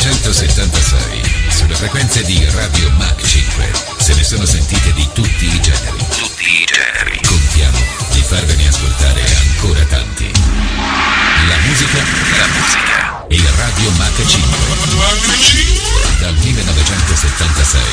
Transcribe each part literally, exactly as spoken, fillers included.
millenovecentosettantasei, sulle frequenze di Radio Mach cinque, se ne sono sentite di tutti i generi. Tutti i generi. Contiamo di farvene ascoltare ancora tanti. La musica, la musica e Radio Mach cinque. Dal millenovecentosettantasei,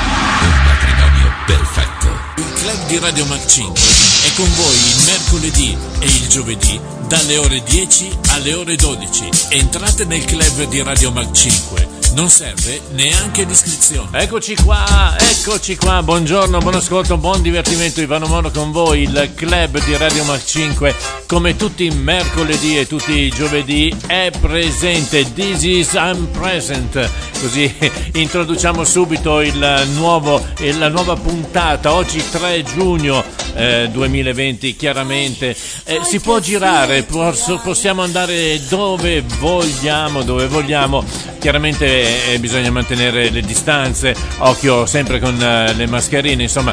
un matrimonio perfetto. Il club di Radio Mach cinque è con voi il mercoledì e il giovedì dalle ore dieci alle ore dodici. Entrate nel club di Radio Mach cinque. Non serve neanche l'iscrizione. Eccoci qua, eccoci qua, buongiorno, buon ascolto, buon divertimento. Ivano Moro con voi, il club di Radio Mach cinque, come tutti i mercoledì e tutti i giovedì, è presente. This is I'm present. Così introduciamo subito il nuovo, la nuova puntata. Oggi tre giugno eh, duemilaventi, chiaramente. Eh, si può girare, possiamo andare dove vogliamo, dove vogliamo. Chiaramente eh, bisogna mantenere le distanze, occhio sempre con uh, le mascherine, insomma,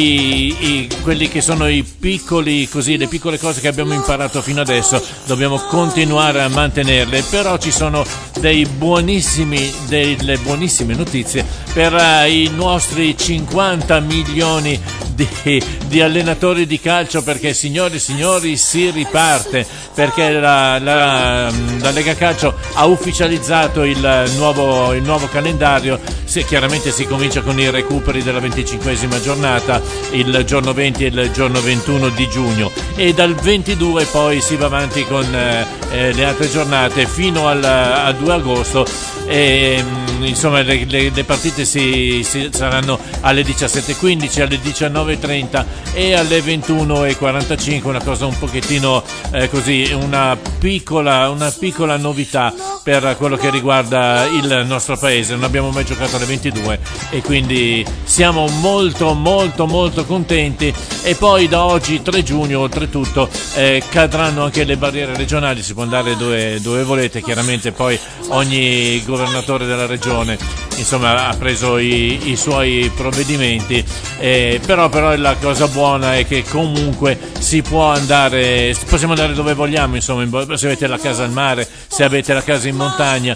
i, i, quelli che sono i piccoli, così, le piccole cose che abbiamo imparato fino adesso, dobbiamo continuare a mantenerle, però ci sono dei buonissimi, delle buonissime notizie per uh, i nostri cinquanta milioni di, di allenatori di calcio, perché signori e signori si riparte, perché la, la, la Lega Calcio ha ufficializzato il nuovo, il nuovo calendario. Se chiaramente si comincia con i recuperi della venticinquesima giornata, il giorno venti e il giorno ventuno di giugno, e dal ventidue poi si va avanti con eh, le altre giornate fino al, al due agosto. E, insomma, le, le, le partite si, si saranno alle diciassette e quindici, alle diciannove e trenta e alle ventuno e quarantacinque. Una cosa un pochettino eh, così, una piccola, una piccola novità per quello che riguarda il nostro paese. Non abbiamo mai giocato alle ventidue e quindi siamo molto molto molto contenti. E poi da oggi tre giugno oltretutto eh, cadranno anche le barriere regionali, si può andare dove, dove volete. Chiaramente poi ogni governatore della regione, insomma, ha preso i, i suoi provvedimenti, eh, però, però la cosa buona è che comunque si può andare, possiamo andare dove vogliamo, insomma, se avete la casa al mare, se avete la casa in montagna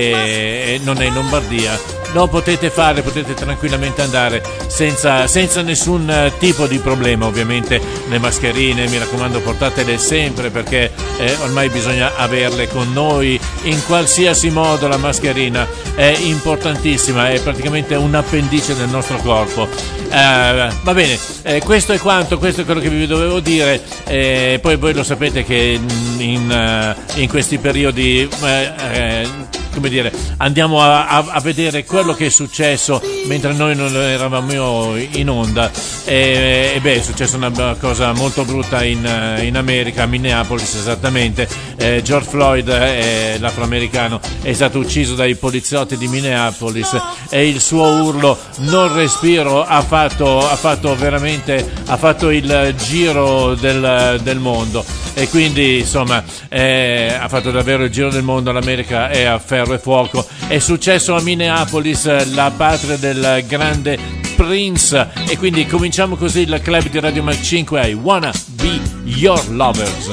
che non è in Lombardia, lo potete fare, potete tranquillamente andare senza, senza nessun tipo di problema. Ovviamente le mascherine, mi raccomando, portatele sempre, perché eh, ormai bisogna averle con noi in qualsiasi modo. La mascherina è importantissima, è praticamente un appendice del nostro corpo. Eh, va bene, eh, questo è quanto, questo è quello che vi dovevo dire. Eh, poi voi lo sapete che in, in questi periodi eh, eh, come dire, andiamo a, a, a vedere quello che è successo mentre noi non eravamo in onda, e, e beh, è successa una cosa molto brutta in, in America, a Minneapolis esattamente. eh, George Floyd, eh, l'afroamericano, è stato ucciso dai poliziotti di Minneapolis e il suo urlo "non respiro" ha fatto, ha fatto veramente ha fatto il giro del, del mondo, e quindi insomma eh, ha fatto davvero il giro del mondo. L'America è a ferro e fuoco. È successo a Minneapolis, la patria del grande Prince, e quindi cominciamo così il club di Radio Mach cinque. I wanna be your lovers.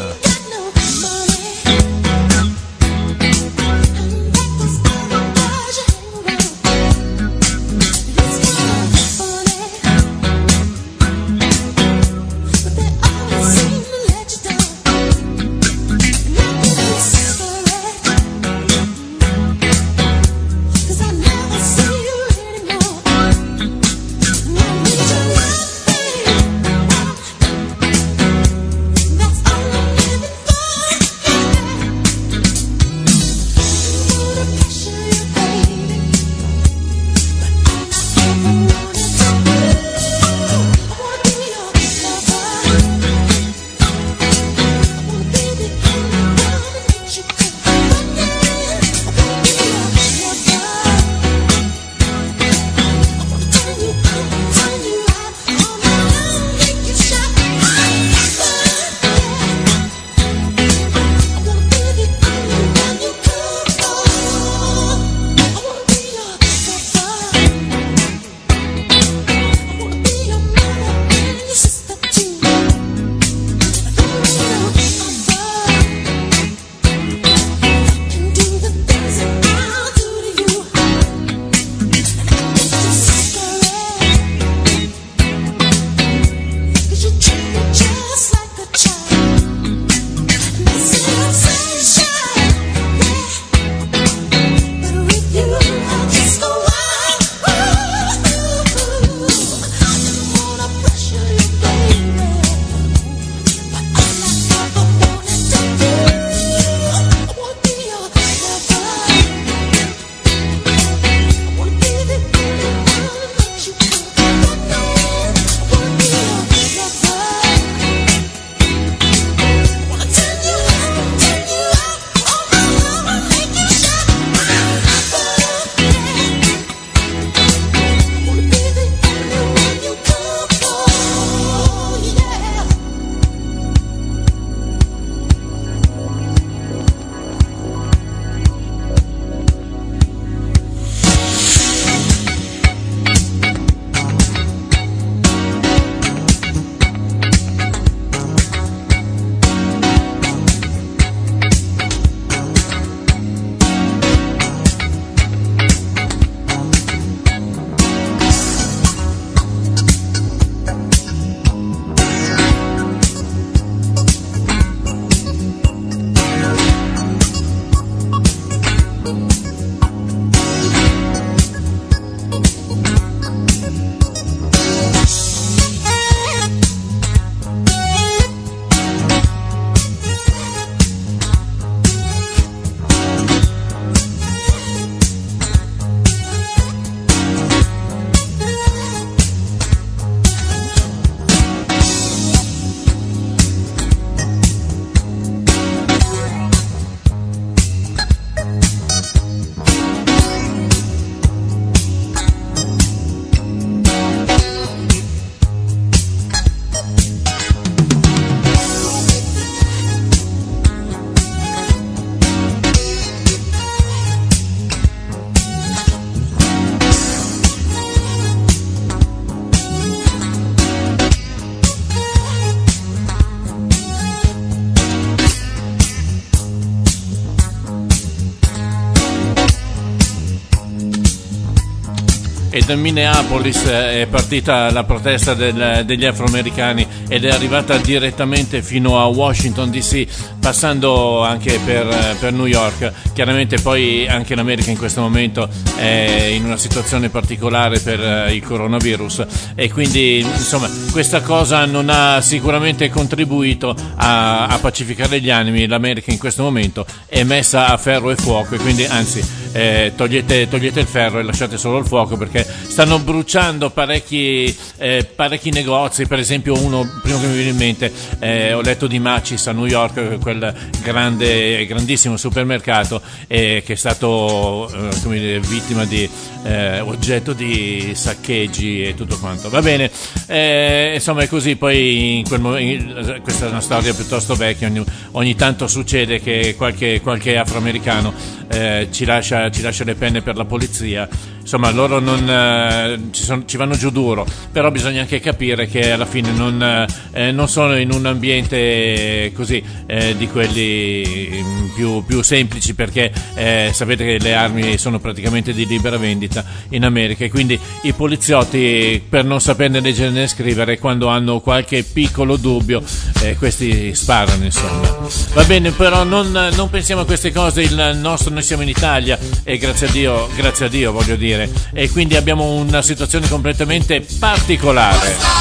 That's all I e da Minneapolis è partita la protesta del, degli afroamericani ed è arrivata direttamente fino a Washington D C, passando anche per, per New York. Chiaramente poi anche l'America in questo momento è in una situazione particolare per il coronavirus e quindi insomma questa cosa non ha sicuramente contribuito a, a pacificare gli animi. L'America in questo momento è messa a ferro e fuoco e quindi anzi eh, togliete, togliete il ferro e lasciate solo il fuoco, perché stanno bruciando parecchi, eh, parecchi negozi. Per esempio uno, primo che mi viene in mente, eh, ho letto di Macy's a New York, quel grande, grandissimo supermercato eh, che è stato eh, come dire, vittima di eh, oggetto di saccheggi e tutto quanto. Va bene, eh, insomma è così. Poi in quel momento, questa è una storia piuttosto vecchia, ogni, ogni tanto succede che qualche, qualche afroamericano eh, ci lascia, ci lascia le penne per la polizia. Insomma loro non eh, ci, son, ci vanno giù duro, però bisogna anche capire che alla fine non, eh, non sono in un ambiente così eh, di quelli più, più semplici, perché eh, sapete che le armi sono praticamente di libera vendita in America e quindi i poliziotti, per non saperne leggere né scrivere, quando hanno qualche piccolo dubbio eh, questi sparano, insomma. Va bene, però non, non pensiamo a queste cose. Il nostro, noi siamo in Italia e grazie a Dio, grazie a Dio voglio dire, e quindi abbiamo una situazione completamente particolare.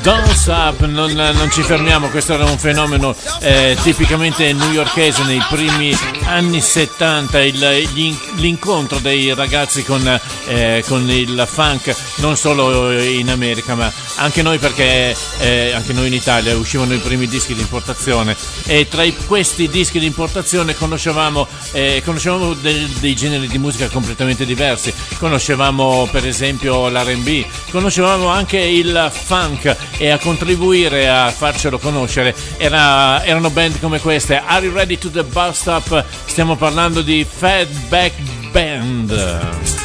Don't Stop, non, non ci fermiamo, questo era un fenomeno eh, tipicamente newyorkese nei primi anni settanta, il, l'incontro dei ragazzi con, eh, con il funk, non solo in America ma anche noi, perché eh, anche noi in Italia uscivano i primi dischi di importazione, e tra i, questi dischi di importazione conoscevamo, eh, conoscevamo del, dei generi di musica completamente diversi, conoscevamo per esempio l'R and B, conoscevamo anche il funk, e a contribuire a farcelo conoscere era, erano band come queste. Are You Ready to the Bus Stop? Stiamo parlando di Fatback Band.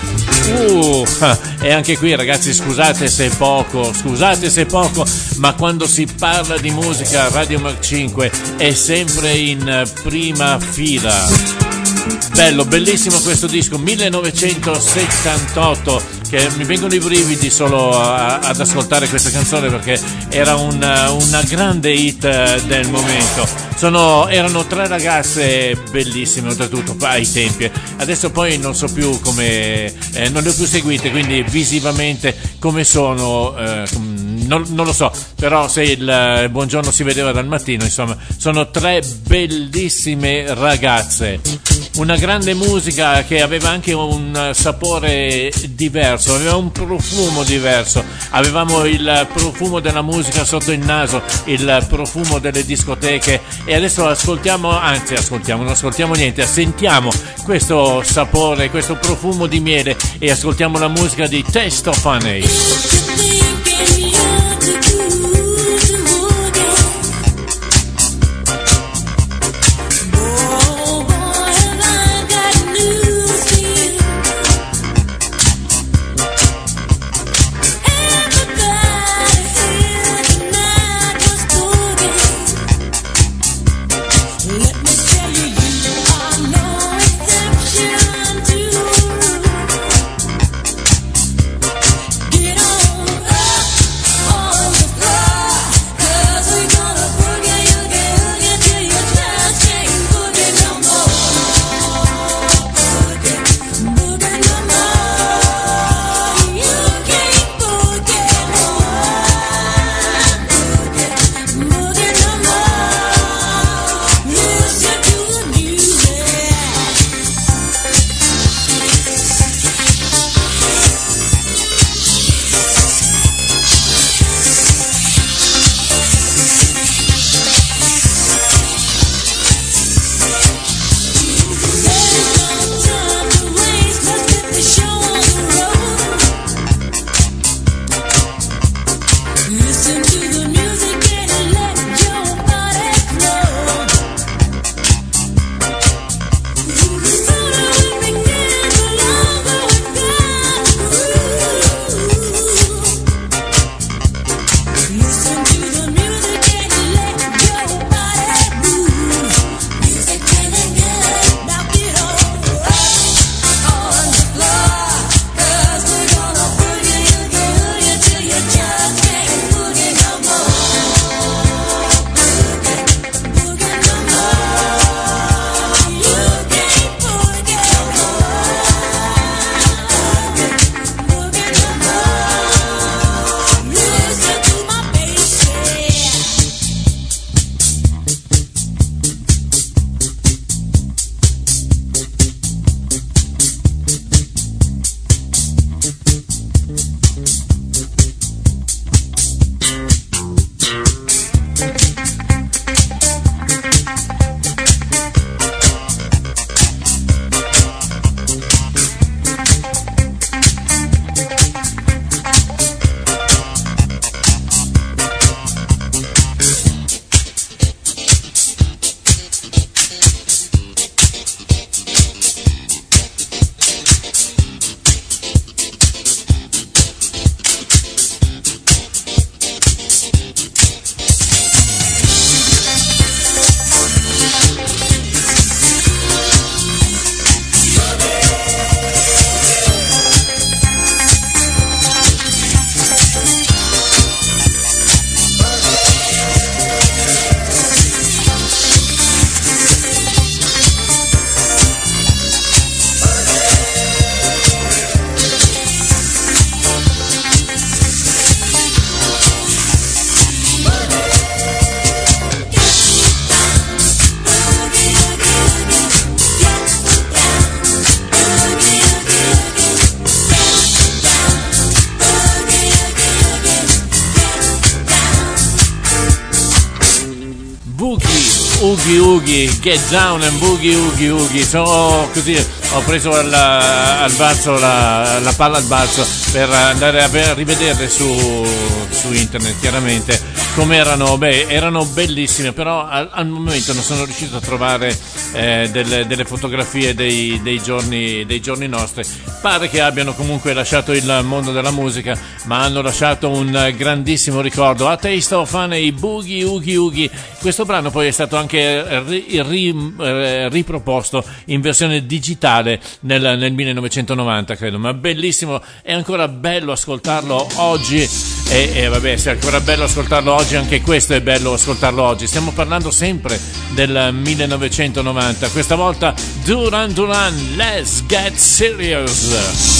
Uh, e anche qui ragazzi, scusate se è poco, scusate se è poco, ma quando si parla di musica Radio Mach cinque è sempre in prima fila. Bello, bellissimo questo disco millenovecentosettantotto, che mi vengono i brividi solo a, ad ascoltare questa canzone, perché era una, una grande hit del momento. Sono, erano tre ragazze bellissime oltretutto ai tempi, adesso poi non so più come, eh, non le ho più seguite, quindi visivamente come sono eh, non, non lo so, però se il buongiorno si vedeva dal mattino, insomma sono tre bellissime ragazze. Una grande musica che aveva anche un sapore diverso, aveva un profumo diverso, avevamo il profumo della musica sotto il naso, il profumo delle discoteche, e adesso ascoltiamo, anzi ascoltiamo, non ascoltiamo niente, sentiamo questo sapore, questo profumo di miele, e ascoltiamo la musica di Taste of Honey. Get on up on the floor. Oogie Oogie, Get Down and Boogie Oogie Oogie. Sono così, ho preso al, al balzo la, la palla al balzo per andare a, a rivederle su, su internet, chiaramente come erano. Beh, erano bellissime, però al, al momento non sono riuscito a trovare eh, delle, delle fotografie dei, dei giorni dei giorni nostri. Pare che abbiano comunque lasciato il mondo della musica, ma hanno lasciato un grandissimo ricordo. A Taste of Fun e i Boogie Oogie Oogie. Questo brano poi è stato anche ri, ri, eh, riproposto in versione digitale nel, nel millenovecentonovanta, credo, ma bellissimo. È ancora bello ascoltarlo oggi e, e vabbè, se è ancora bello ascoltarlo oggi, anche questo è bello ascoltarlo oggi. Stiamo parlando sempre del millenovecentonovanta, questa volta Duran Duran, Let's Get Serious.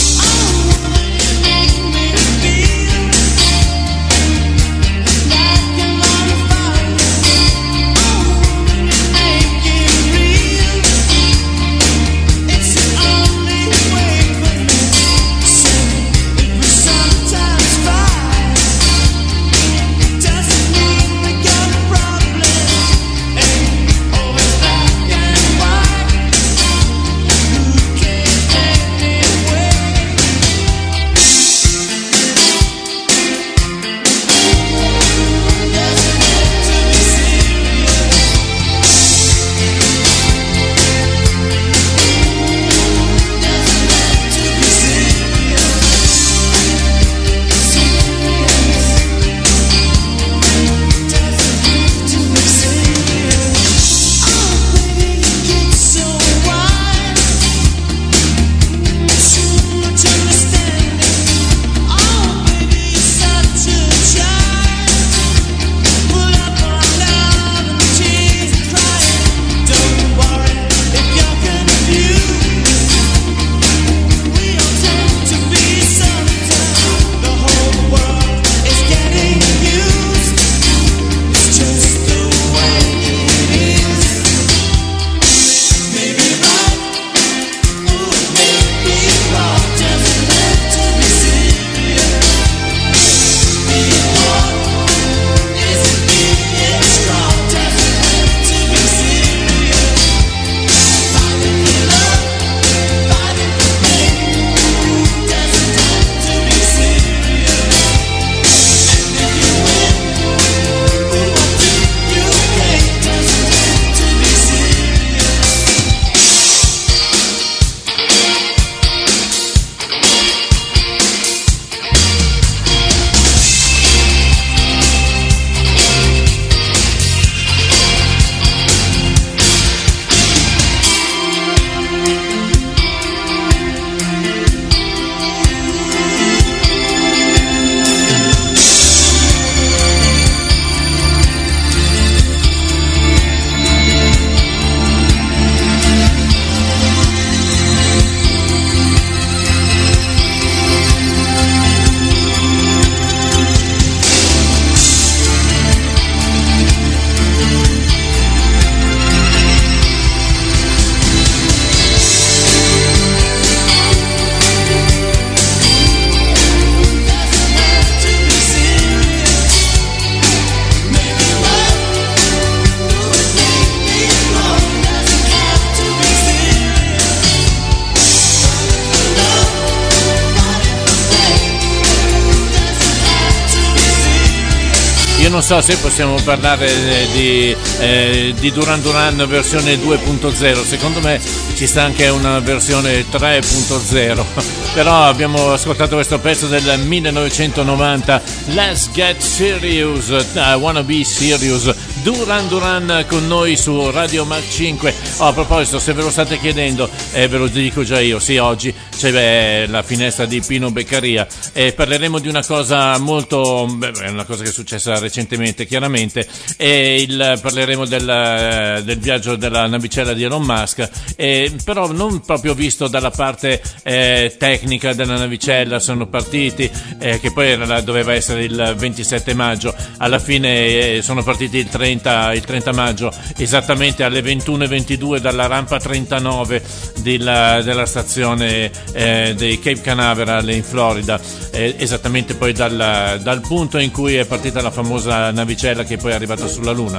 Non so se possiamo parlare di, eh, di Duran Duran versione due punto zero, secondo me ci sta anche una versione tre punto zero, però abbiamo ascoltato questo pezzo del millenovecentonovanta, Let's Get Serious, I Wanna Be Serious, Duran Duran con noi su Radio Mac cinque. Oh, a proposito, se ve lo state chiedendo, eh, ve lo dico già io, sì, oggi c'è beh, la finestra di Pino Beccaria e parleremo di una cosa molto, beh, è una cosa che è successa recentemente, chiaramente, e il, parleremo del, del viaggio della navicella di Elon Musk, e, però non proprio visto dalla parte eh, tecnica della navicella. Sono partiti, eh, che poi era, doveva essere il ventisette maggio, alla fine eh, sono partiti il trenta, il trenta maggio, esattamente alle ventuno e ventidue dalla rampa trentanove della, della stazione eh, dei Cape Canaveral in Florida, eh, esattamente poi dal, dal punto in cui è partita la famosa navicella che poi è arrivata sulla Luna.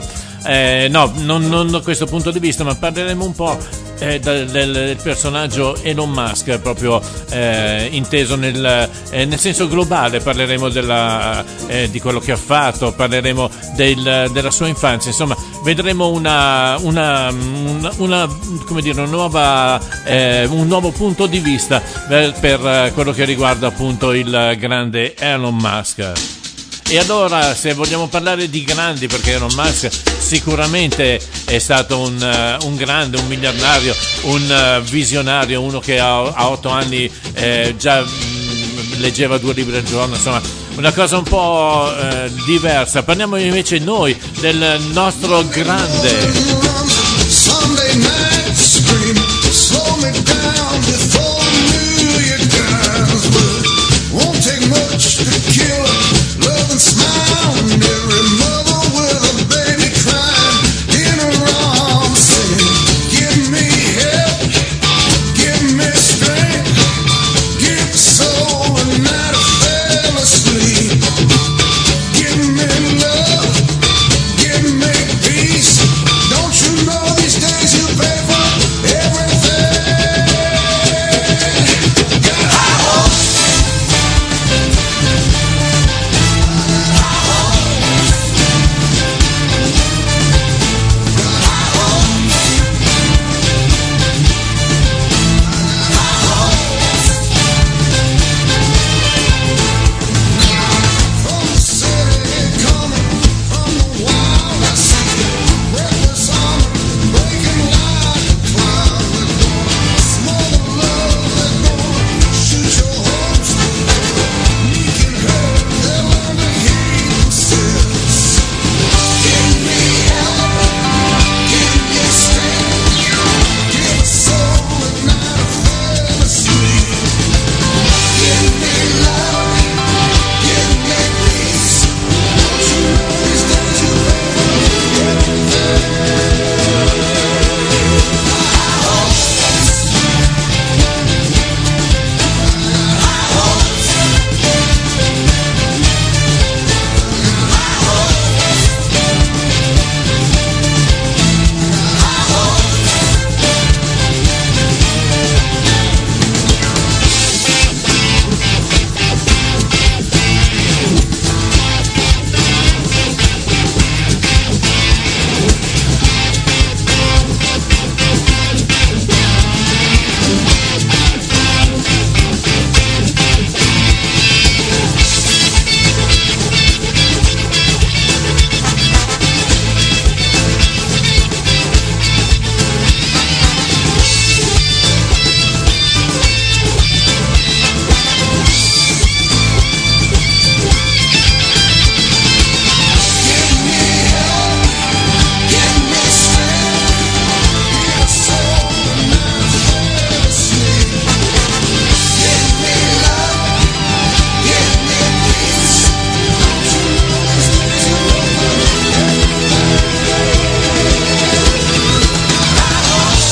eh, no, non, non da questo punto di vista, ma parleremo un po' eh, del, del personaggio Elon Musk, proprio eh, inteso nel, eh, nel senso globale. Parleremo della, eh, di quello che ha fatto, parleremo del, della sua infanzia, insomma vedremo una, una, una, una come dire, una nuova, eh, un nuovo punto di vista per, per quello che riguarda appunto il grande Elon Musk. E allora, se vogliamo parlare di grandi, perché Elon Musk sicuramente è stato un, uh, un grande, un miliardario, un uh, visionario, uno che a, a otto anni eh, già mh, leggeva due libri al giorno, insomma una cosa un po' eh, diversa. Parliamo invece noi del nostro grande Sunday night scream, slow me down before New Year comes. Won't take much to kill a loving smile and every mother with a baby crying in her arms, saying, give me help, give me strength, give the soul a night of fell asleep, give me love, give me peace. Don't you know these days you pay for everything? Got high hopes. From the city coming, from the wild I see reckless armor breaking like a cloud. They're gonna smother love, they're gonna shoot your hopes. Meek and hurt, they'll learn to hate themselves. Give me help, give me strength, give a soul a night of fell asleep. Give me love, give me peace. Don't you know these days you pay for everything? High hopes, high hopes, give me help, give me strength, give a soul a night of fell asleep. Give me love, give me peace. Don't you know these days you pay for everything? High hopes,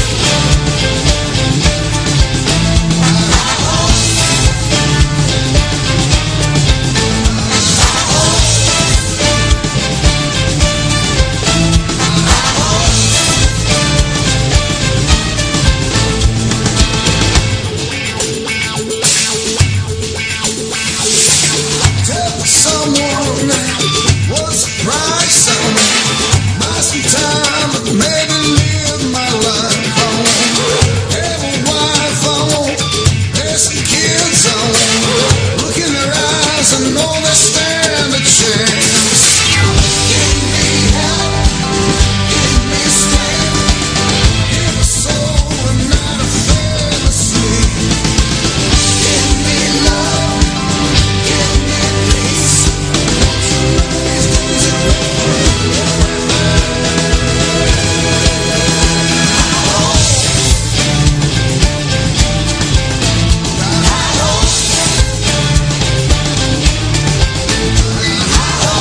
tell someone what's the price on it. Buy some time, but maybe live my life. I won't have a wife, I won't have some kids, I won't look in their eyes and know they stand a chance. Give me help, give me strength, give a soul a night of fell asleep. Give me love, give me peace. Don't you know these days you pay for everything? High hopes, high hopes, high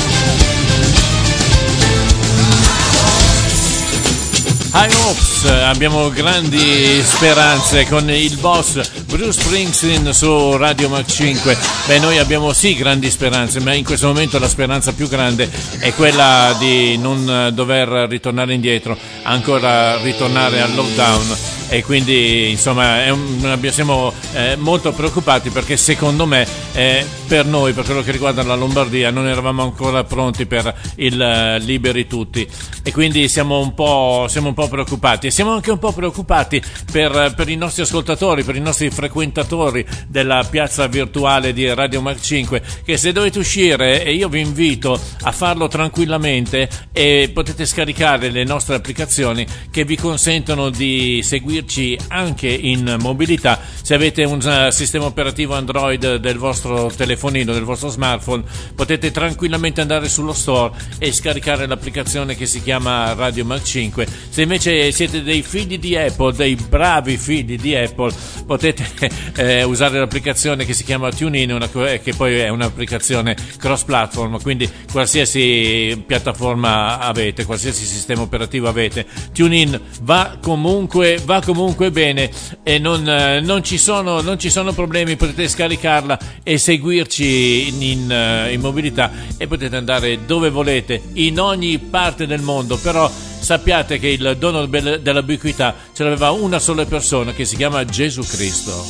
High Hopes abbiamo grandi speranze con il boss Bruce Springsteen su Radio Mac cinque. Beh, noi abbiamo sì grandi speranze, ma in questo momento la speranza più grande è quella di non dover ritornare indietro, ancora ritornare al lockdown. E quindi insomma è un, siamo eh, molto preoccupati, perché secondo me eh, per noi, per quello che riguarda la Lombardia, non eravamo ancora pronti per il uh, liberi tutti, e quindi siamo un po' siamo un po' preoccupati, e siamo anche un po' preoccupati per, per i nostri ascoltatori, per i nostri frequentatori della piazza virtuale di Radio Mac cinque, che se dovete uscire, e io vi invito a farlo tranquillamente, e potete scaricare le nostre applicazioni che vi consentono di seguire anche in mobilità. Se avete un uh, sistema operativo Android del vostro telefonino, del vostro smartphone, potete tranquillamente andare sullo store e scaricare l'applicazione che si chiama Radio Mac cinque. Se invece siete dei figli di Apple, dei bravi figli di Apple, potete eh, usare l'applicazione che si chiama TuneIn, una, che poi è un'applicazione cross platform, quindi qualsiasi piattaforma avete, qualsiasi sistema operativo avete, TuneIn va comunque va comunque bene, e non, non ci sono non ci sono problemi. Potete scaricarla e seguirci in, in, in mobilità, e potete andare dove volete in ogni parte del mondo. Però sappiate che il dono dell'ubiquità ce l'aveva una sola persona, che si chiama Gesù Cristo.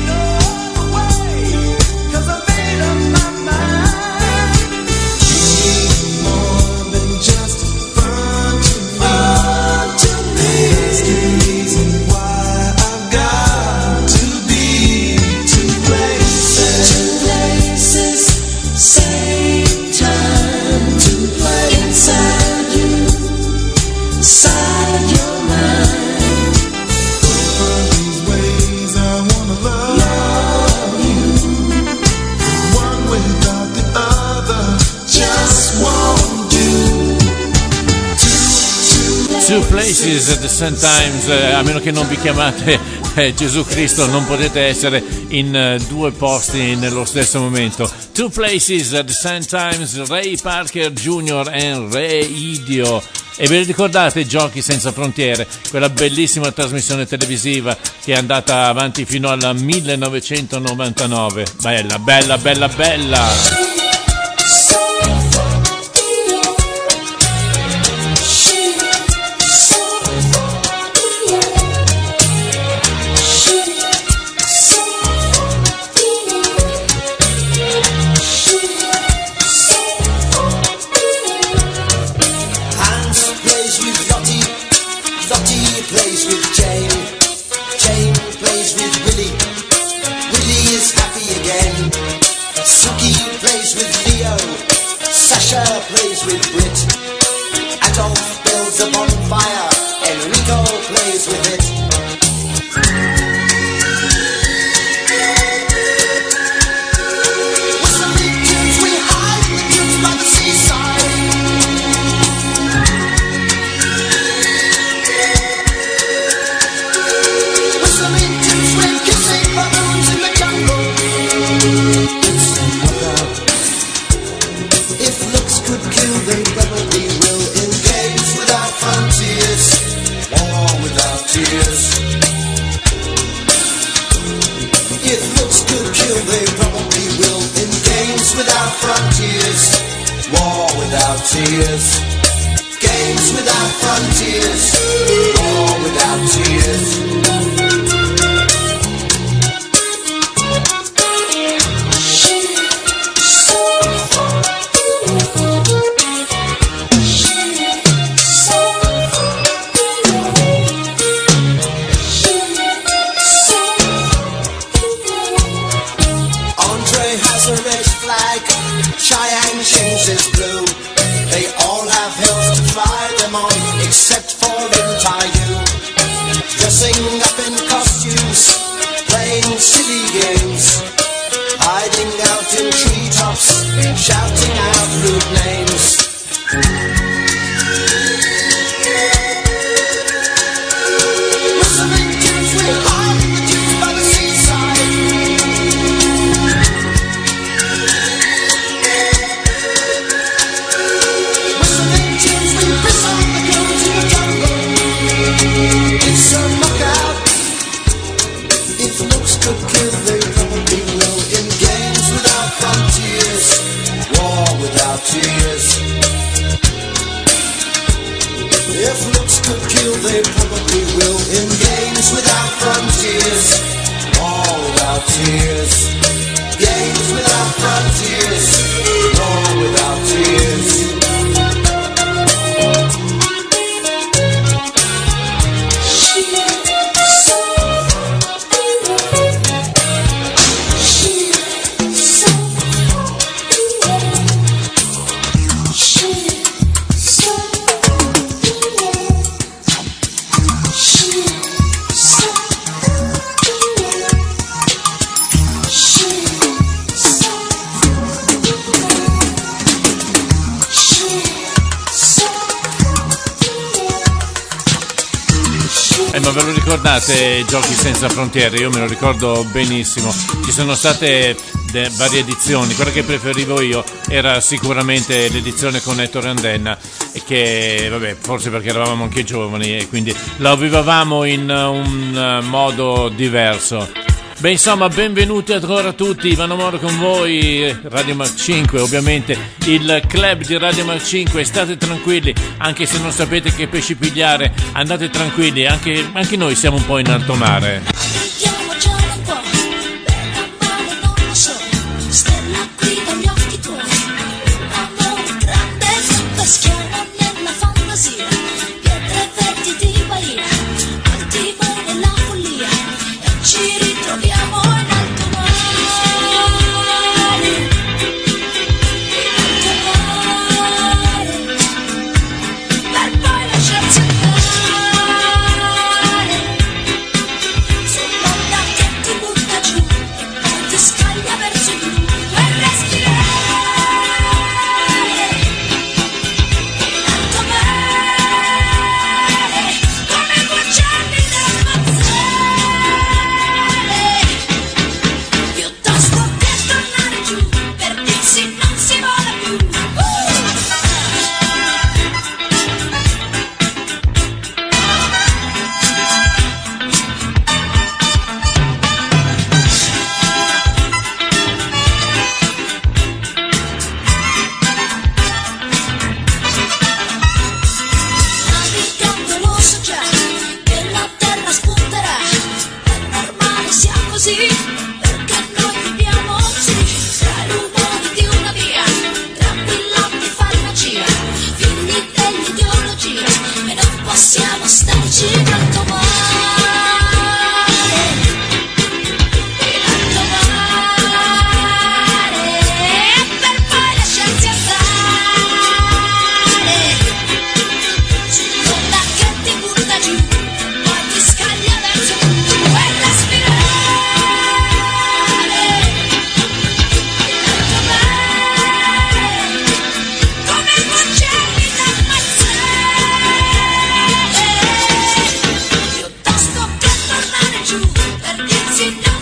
Same Two Places at the same times, eh, a meno che non vi chiamate eh, Gesù Cristo, non potete essere in eh, due posti nello stesso momento. Two Places at the same times, Ray Parker Junior e Ray Idio. E ve li ricordate Giochi senza frontiere, quella bellissima trasmissione televisiva che è andata avanti fino al millenovecentonovantanove? Bella, bella, bella, bella! Giochi senza frontiere, io me lo ricordo benissimo. Ci sono state de- varie edizioni. Quella che preferivo io era sicuramente l'edizione con Ettore Andenna, che vabbè, forse perché eravamo anche giovani e quindi la vivavamo in un modo diverso. Beh, insomma, benvenuti ancora tutti, Ivano Moro con voi, Radio Mac cinque, ovviamente il club di Radio Mac cinque. State tranquilli, anche se non sapete che pesci pigliare, andate tranquilli, anche, anche noi siamo un po' in alto mare.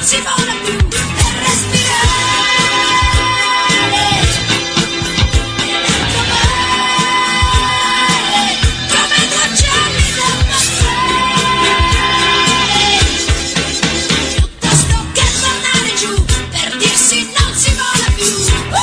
si vola più per respirare. Nell'alto mare, come due uccelli da ammazzare. Piuttosto che tornare giù, per dirsi non si vola più. Uh!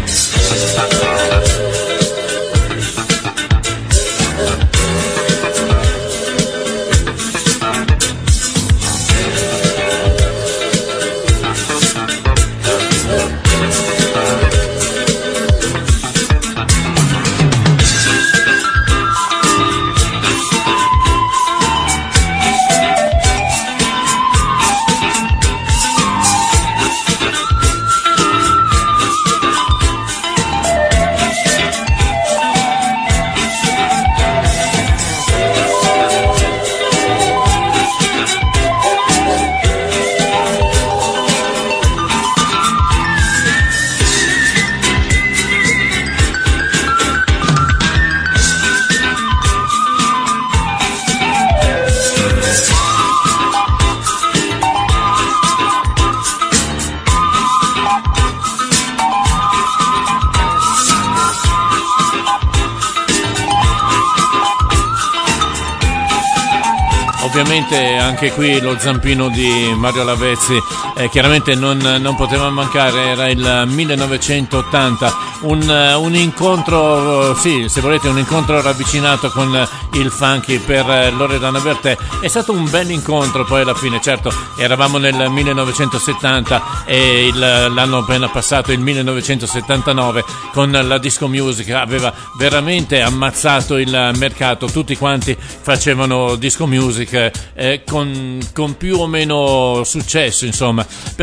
Ovviamente anche qui lo zampino di Mario Lavezzi eh, chiaramente non, non poteva mancare, era il millenovecentottanta, un, un incontro, sì, se volete un incontro ravvicinato con il funky per Loredana Bertè. È stato un bel incontro poi alla fine, certo eravamo nel millenovecentosettanta e il, l'anno appena passato, il millenovecentosettantanove, con la disco music aveva veramente ammazzato il mercato, tutti quanti facevano disco music eh, con, con più o meno successo, insomma,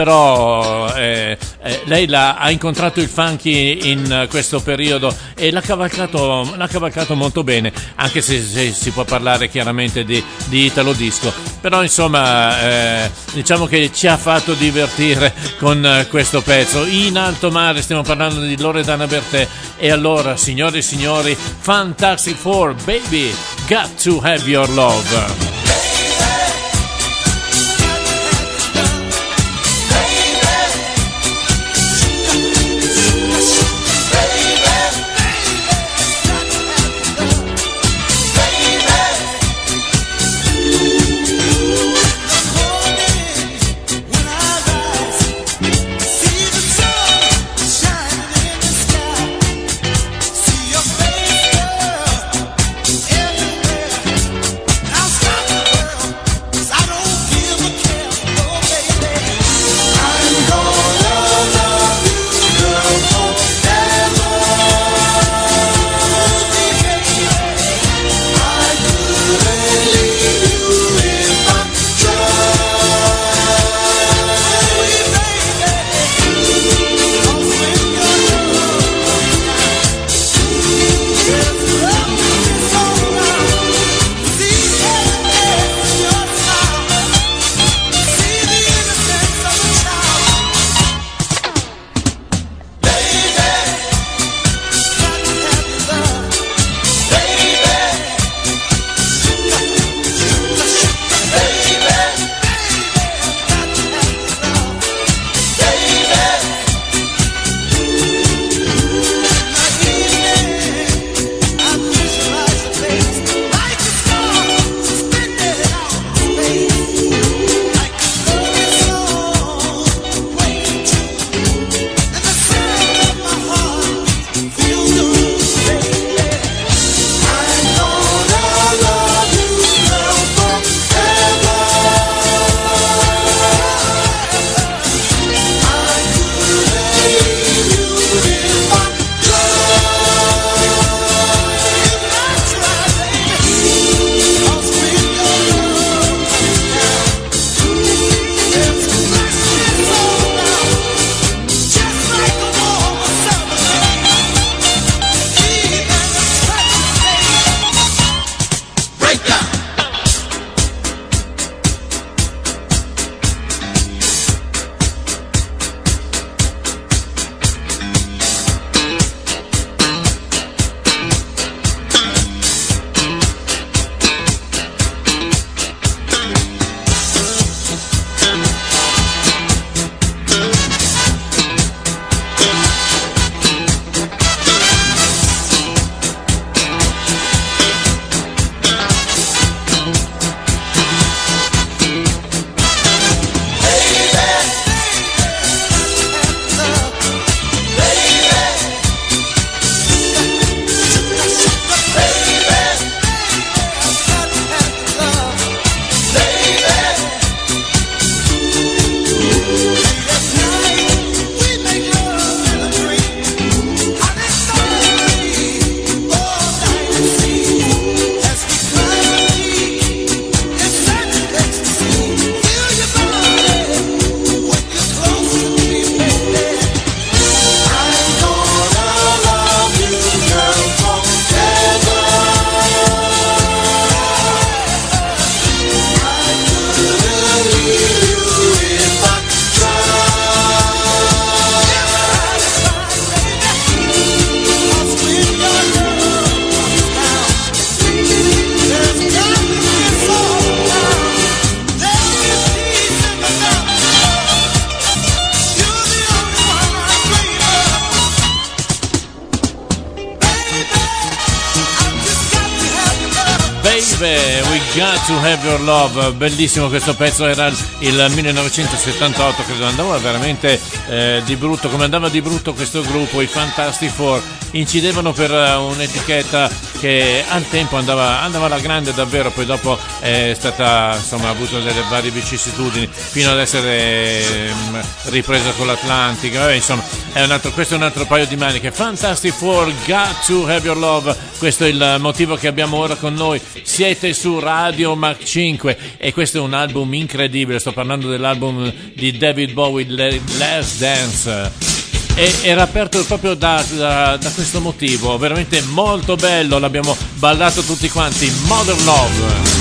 però eh, eh, lei l'ha, ha incontrato il funky in questo periodo e l'ha cavalcato, l'ha cavalcato molto bene, anche se, se si può parlare chiaramente di, di Italo Disco, però insomma eh, diciamo che ci ha fatto divertire con questo pezzo. In alto mare stiamo parlando di Loredana Bertè, e allora signore e signori, Fantastic Four, Baby Got to Have Your Love. Stop Beh, We Got to Have Your Love, bellissimo questo pezzo, era il millenovecentosettantotto, credo, andava veramente eh, di brutto, come andava di brutto questo gruppo, i Fantastic Four, incidevano per un'etichetta che al tempo andava, andava alla grande davvero, poi dopo è stata, insomma, ha avuto delle varie vicissitudini fino ad essere um, ripresa con l'Atlantica. Vabbè, insomma, è un altro, questo è un altro paio di maniche. Fantastic Four, Got to Have Your Love, questo è il motivo che abbiamo ora con noi. Siete su Radio Mach cinque e questo è un album incredibile, sto parlando dell'album di David Bowie, Last Dance, e era aperto proprio da, da, da questo motivo, veramente molto bello, l'abbiamo ballato tutti quanti. Modern Love.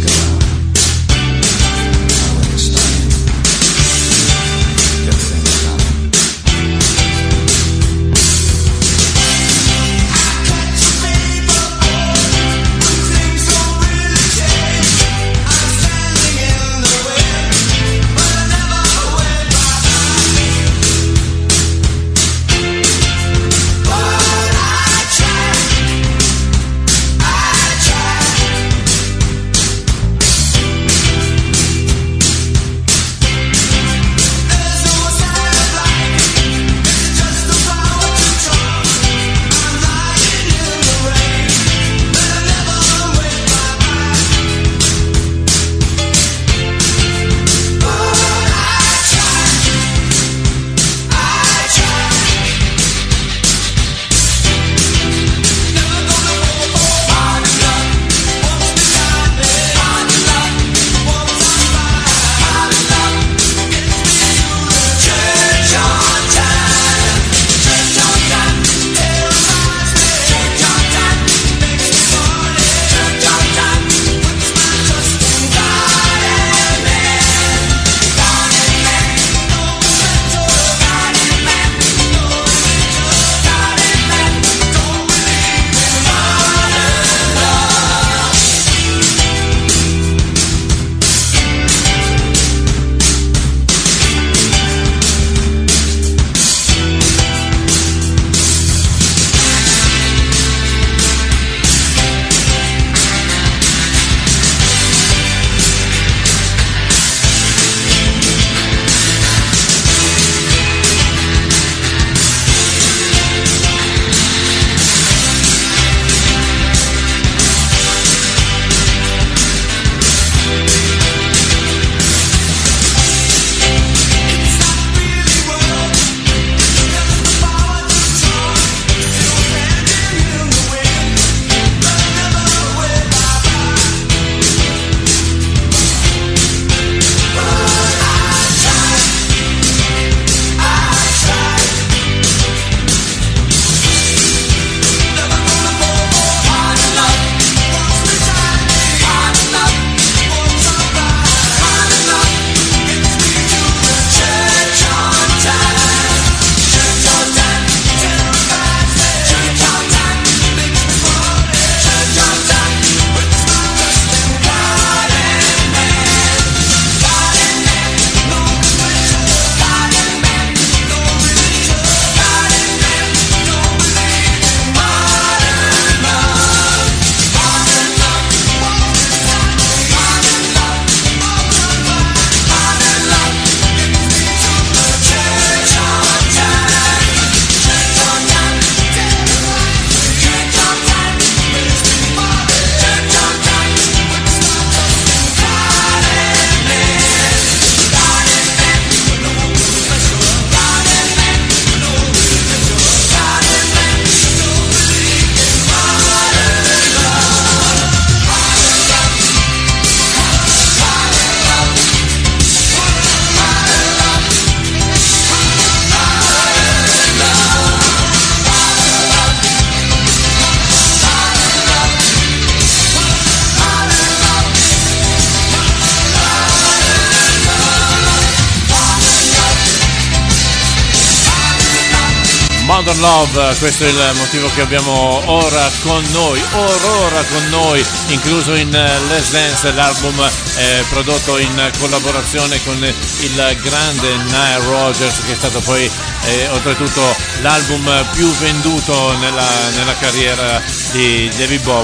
Modern Love, questo è il motivo che abbiamo ora con noi, Aurora con noi, incluso in Let's Dance, l'album eh, prodotto in collaborazione con il grande Nile Rodgers, che è stato poi eh, oltretutto l'album più venduto nella, nella carriera di David Bowie.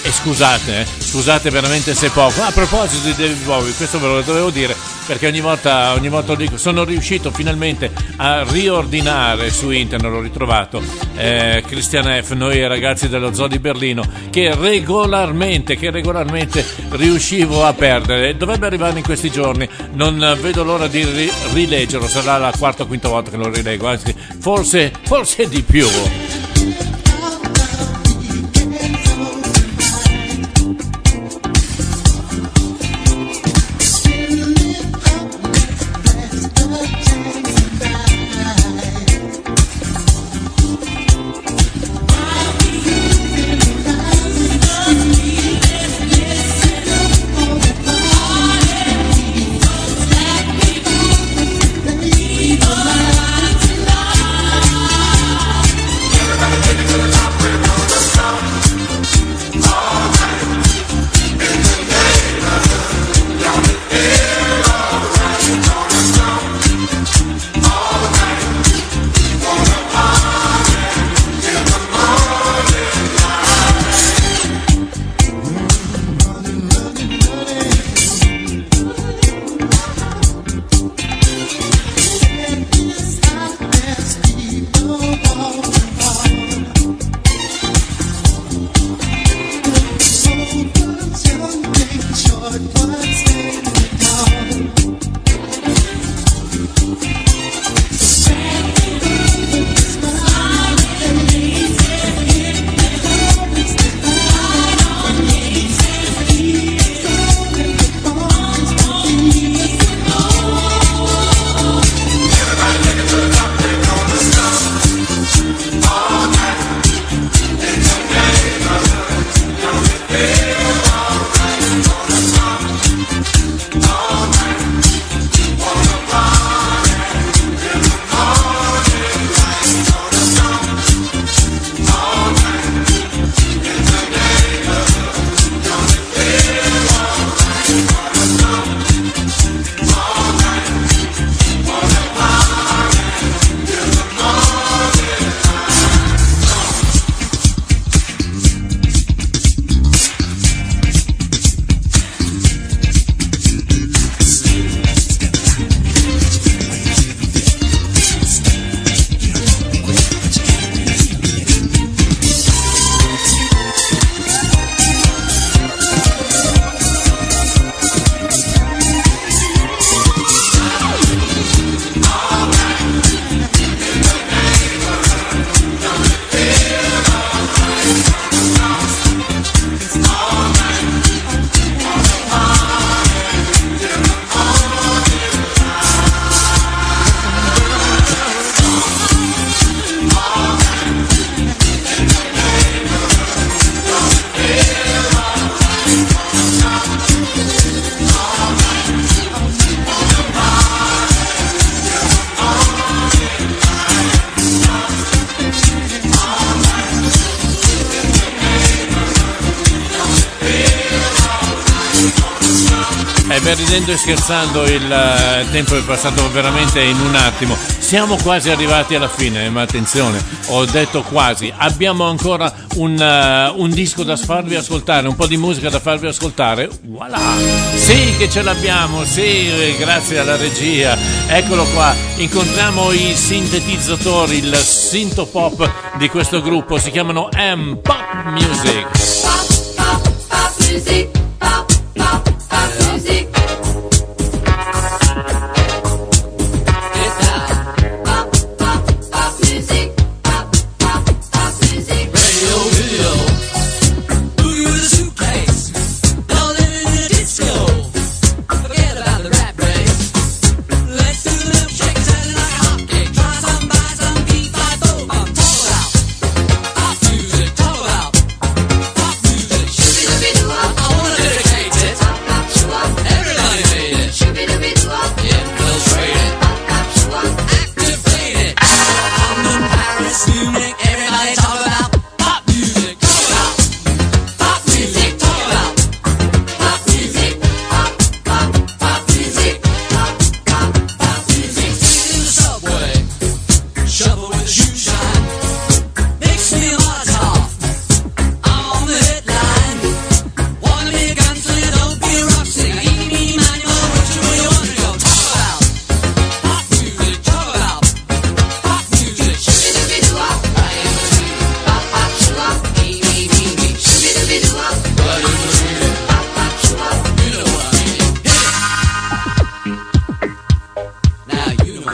e scusate, eh, scusate veramente se poco. A proposito di David Bowie, questo ve lo dovevo dire perché ogni volta, ogni volta lo dico, sono riuscito finalmente a riordinare su internet, l'ho ritrovato, eh, Christian F., noi ragazzi dello Zoo di Berlino, che regolarmente, che regolarmente riuscivo a perdere. Dovrebbe arrivare in questi giorni, non vedo l'ora di ri- rileggerlo, sarà la quarta o quinta volta che lo rilego, anzi forse, forse di più. E beh, ridendo e scherzando, il uh, tempo è passato veramente in un attimo. Siamo quasi arrivati alla fine, ma attenzione, ho detto quasi. Abbiamo ancora un, uh, un disco da farvi ascoltare, un po' di musica da farvi ascoltare. Voilà! Sì che ce l'abbiamo, sì, grazie alla regia. Eccolo qua, incontriamo i sintetizzatori, il synthpop di questo gruppo, si chiamano M Pop Music. Pop, pop, pop music. Pop, pop, pop music. I wanna dedicate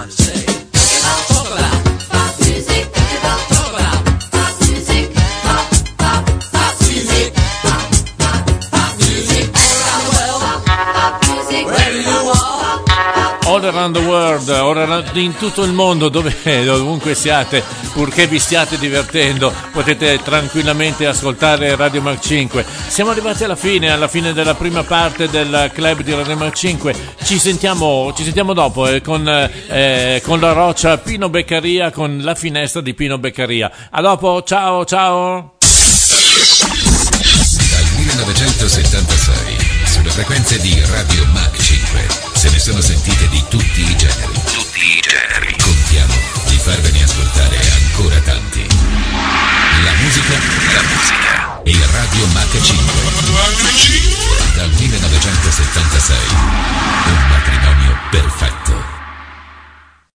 time to say, talk about pop music, talk about pop music, pop, pop, pop music, pop, pop, pop music, all around the world, pop music, wherever you are. All around the world, all around- in tutto il mondo, dove, dovunque siate, purché vi stiate divertendo, potete tranquillamente ascoltare Radio Mac cinque. Siamo arrivati alla fine, alla fine della prima parte del club di Radio Mac cinque. Ci sentiamo, ci sentiamo dopo eh, con, eh, con la roccia Pino Beccaria, con la finestra di Pino Beccaria. A dopo, ciao, ciao! Dal millenovecentosettantasei, sulle frequenze di Radio Mac cinque, se ne sono sentite di tutti i generi. Tutti i generi. Contiamo di farvene ascoltare ancora tanti. La musica, la musica e Radio Mac cinque. Dal millenovecentosettantasei